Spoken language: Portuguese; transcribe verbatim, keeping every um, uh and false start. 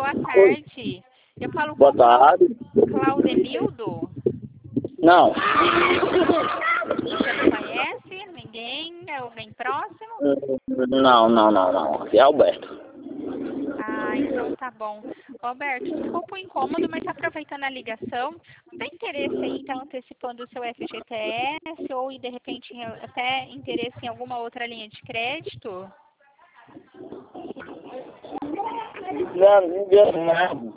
boa tarde. Eu falo Boa com tarde. Claudenildo. Não. Você não conhece ninguém? É alguém próximo? Não, não, não, não. Aqui é Alberto. Ah, então tá bom. Roberto, desculpa o incômodo, mas aproveitando a ligação, não tem interesse aí, então, antecipando o seu F G T S ou, de repente, até interesse em alguma outra linha de crédito? Não, não, não.